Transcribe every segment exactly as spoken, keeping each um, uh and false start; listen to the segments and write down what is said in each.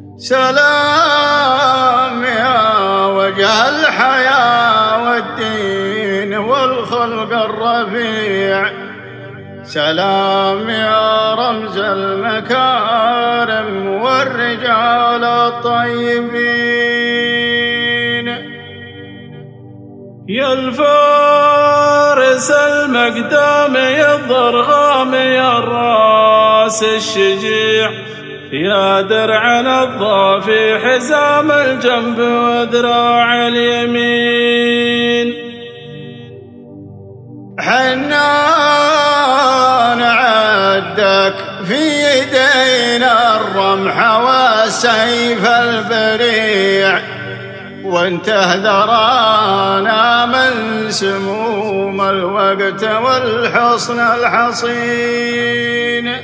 سلام يا وجه الحياة والدين والخلق الرفيع، سلام يا رمز المكارم والرجال الطيبين. يا الفارس المقدام يا الضرغام يا الراس الشجيع، يا درع نضى في حزام الجنب وذراع اليمين. حنان عدك في يدينا الرمح والسيف البريع، وانت ذرانا من سموم الوقت والحصن الحصين.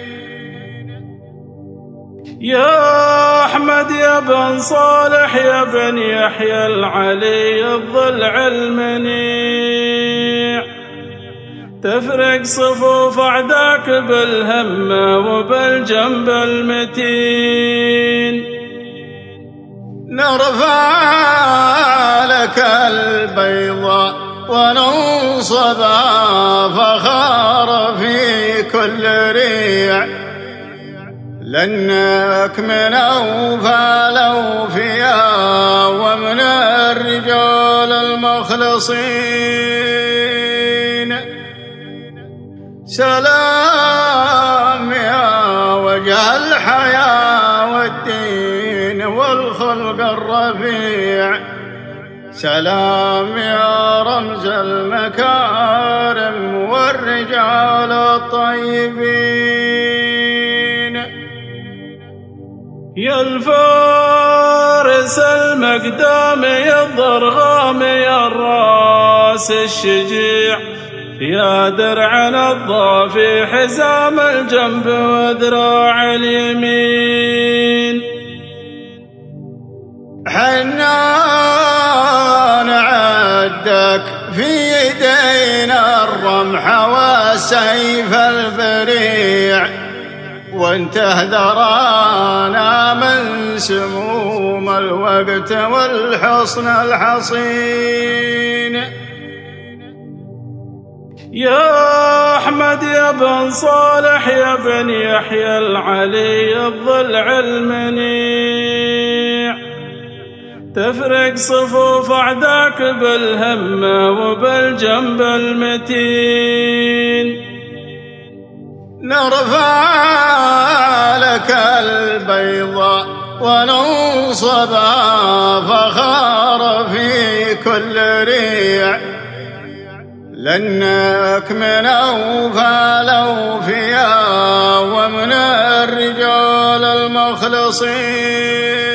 يا أحمد يا بن صالح يا بن يحيى العلي الضلع المنيع، تفرق صفوف أعداك بالهمة وبالجنب المتين. نرفع لك البيضاء وننصب فخار في كل ريع، لأنك من أوفى الأوفياء ومن الرجال المخلصين. سلام يا وجه الحياة والدين والخلق الرفيع، سلام يا رمز المكارم والرجال الطيبين. يا الفارس المقدام يا الضرغام يا الراس الشجيع، يا درع نضى في حزام الجنب وذراع اليمين. حنان عدك في يدينا الرمح والسيف البريع، وانت ذرانا من سموم الوقت والحصن الحصين. يا أحمد يا بن صالح يا بن يحيى العلي الضلع المنيع، تفرق صفوف أعداك بالهمة وبالجنب المتين. نرفع لك البيضاء وننصب فخار في كل ريع، لأنك من أوفى الأوفياء ومن الرجال المخلصين.